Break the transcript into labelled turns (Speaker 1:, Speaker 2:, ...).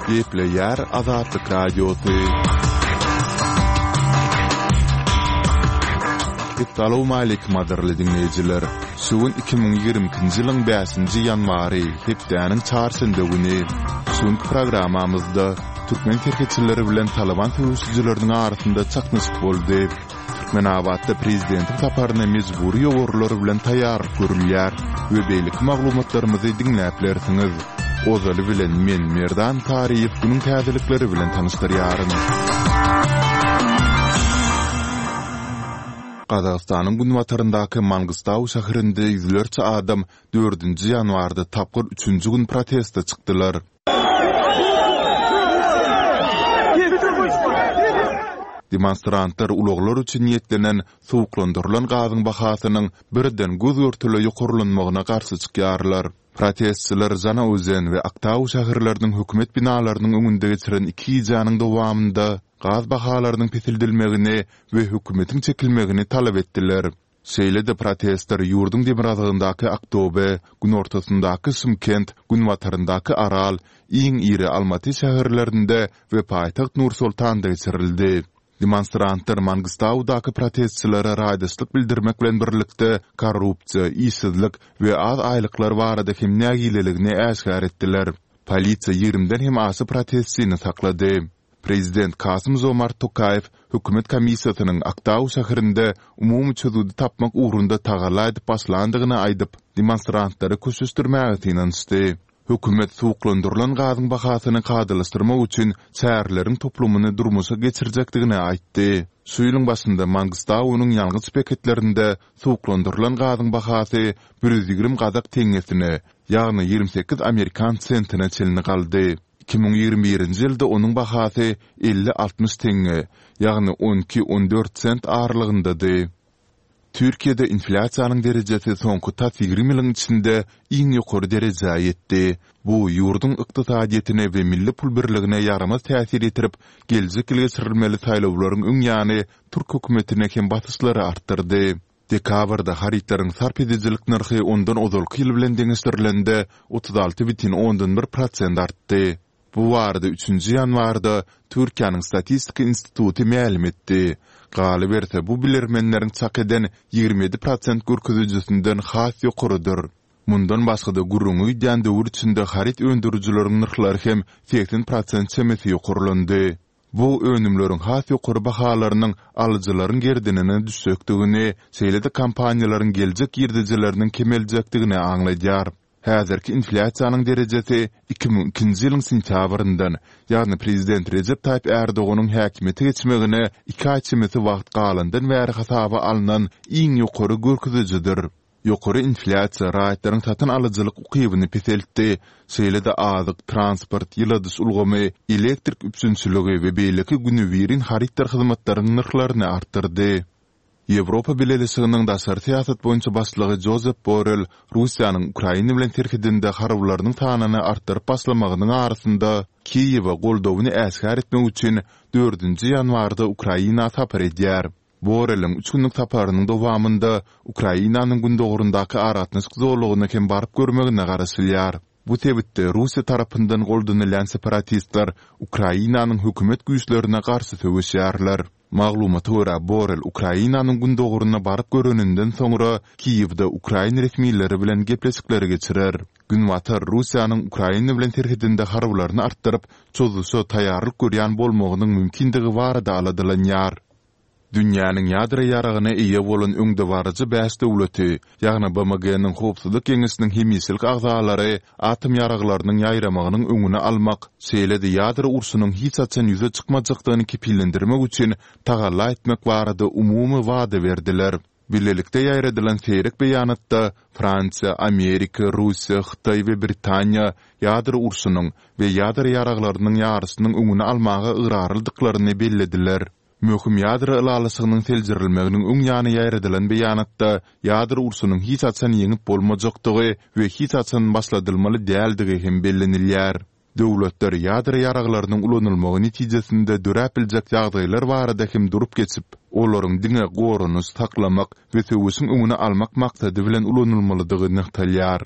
Speaker 1: Geple yer Azatlyk Radiosu. Assalamu alaykum adarly dinleyijiler. Suwun 2022-nji ýylyň 5-nji ýanwary hepdeniň çarşynda güni suwun programamyzda türkmen terketçileri bilen Taliban töwüşçüleriniň arasynda çaknyşyk boldy. Türkmenawatda prezidentiň taparyna mejburi ýogurlary bilen taýýarlyk görülýär we beýlik maglumatlarymyzy dinläplersiňiz. Ozaly bilen men Merdan Tariýew bunyň täzelikleri bilen tanystyryaryn. Qazaqstanyň Gunwataryndaky Mangustaw şäherinde ýüzlerçe adam 4-nji ýanwarda tapgyr 3-nji gün protestde çykdylar. Demonstrantlar ulaglar üçin niýetlenen sowuklandyrylan gazyň bahasynyň birden göz görtüle ýokurlanmagyna garşy çykýarlar. Protestçiler Zana Özen we Aktaw şäherleriniň hökümet binalarynyň öňünde geçiren 2 ýanyň dowamında gaz bahalarynyň pesildilmegini we hökümetiň çekilmegini talap etdiler. Şeýle-de protestler ýurdun demirazygyndaky Aktobe, gün ortasyndaky Şymkent, Gunwataryndaky Aral, iň iri Almaty şäherlerinde we paýtaxt Nur-Sultanda geçirildi. Demonstrantlar Mangustawdaky protestçilere raýdyslyk bildirmek bilen birlikde korrupsiýa, işsizlik we az aýlyklar barada hem nägileligini äşgär etdiler. Polisiýa 20-den hem asy protestçini saklady. Prezident Kasym-Jomart Tokayew hökümet komissiýasynyň Aktaw şäherinde umumy çözüdi tapmak ugrunda tagala edip başlandygyny aýdyp, demonstrantlary köşüşdirmäge tynançdy. Hökümet sowuklandyrylan gazyň bahasyny gadylystyrmak üçin şäherleriň toplumyny durmuşa geçirjekdigini aýtdy. Şu ýylyň başynda Mangustawnyň ýalňyz paketlerinde sowuklandyrylan gazyň bahasy 120 gazak teňesine, ýagny 28 Amerikan sentine çelini galdy. 2021-nji ýylda onuň bahasy 50-60 teňe, ýagny 12-14 sent aralygyndady. Türkiýede inflasiýanyň derejesi soňky 20 ýylyň içinde iň ýokary dereje ýetdi. Bu ýurdun ykdysadyetine we milli pul birligine ýaramaz täsir etirip, geljek ýyl geçirilmeli saýlawlaryň öňýany Türk hökümetine hem basyşlary artdyrdy. Dekabrda haritlaryň sarp edijilik narhy ondan ozalky ýyl bilen deňişdirilende 36,1% artdy. Bu arada 3-nji ýanwarda Türkiýanyň Statistika Instituty ma'lum etdi. Galy berse bu bilermenleriň çak eden 27% görkezijisinden has ýokurydyr. Mundan başga da gurruňy diýen döwür içinde harit öndürüjileriň narhlary hem 80% çemesi ýokurlandy. Bu önümleriň has ýokary bahalarynyň alyjylaryň gerdinine düşekdigini, şeýle-de kampaniýalaryň geljek ýerdejileriniň kemeljekdigini aňlaýar. Häzirki inflasiýanyň derejesi 2002-nji ýylyň sentýabryndan, ýagny prezident Recep Tayyip Erdoğanyň häkimeti geçmegine 2 aý çemesi wagt galandan bäri hasaba alynan iň ýokary görkezijidir. Ýokary inflasiýa raýatlaryň satyn alyjylyk ukybyny peseltdi. Şeýle-de azyk, transport, ýyladys ulgamy, elektrik üpsünçiligi we beýleki günübirin haritlar hyzmatlarynyň narhlaryny artdyrdy. Ýewropa Birleşiginiň daşary siýasat boýunça başlygy Josep Borrell Russiýanyň Ukraina bilen terkidinde harablarynyň sanyny artdyryp başlamagynyň arasynda Kiýewe goldawyny äşgär etmek üçin 4-nji ýanwarda Ukraina tapar edýär. Borrelliň 3 günlük taparynyň dowamında Ukrainanyň gündogrundaky aratnyşyk zorlugyny hem baryp görmegine garaşylýar. Bu tebitde Russiýa tarapyndan goldanylan separatistler Ukrainanyň hökümet güýçlerine garşy söwüşýärler. Maglumata görä Borrell Ukrainanyň gündoguruna baryp göreninden soňra Kiýewde Ukraina resmiýetleri bilen gepleşikleri geçirer. Gunwatar Russiýanyň Ukraina bilen terhidinde harablaryny artdyryp, çözüşe taýýarlyk görýän bolmagynyň mümkindigi barada aladylanýar. Dünýäniň ýadra ýaragyna eýe bolan öňde barjy 5 döwleti, ýagny BMG-niň howpsuzlyk geňişiniň hemiýetlik agzalary atom ýaraglarynyň ýaýramagynyň öňüne almak, şeýle-de ýadra urşunyň hiç açan ýüze çykmajakdygyny kepillendirmek üçin tagalla etmek barada umumy wada berdiler. Birlelikde ýaýradylan seýrek beýanatda Fransiýa, Amerika, Russiýa, Hytaý we Britaniýa ýadra urşunyň we ýadra ýaraglarynyň ýarysynyň öňüne almaga yraryldyklaryny bellediler. Möhüm ýadra ýalasynyň seljirilmeginiň öňýany ýaýradylan beýanatda ýadra urşunyň hiç açan ýeňip bolmajakdygy we hiç açan başladylmaly däldigi hem bellenilýär. Döwletler ýadra ýaraglarynyň ulanylmagy netijesinde döräpiljek ýagdaýlar barada hem durup geçip, olaryň diňe goruny saklamak we söwüşiň öňüne almak maksady bilen ulanylmalydygy nähtalýar.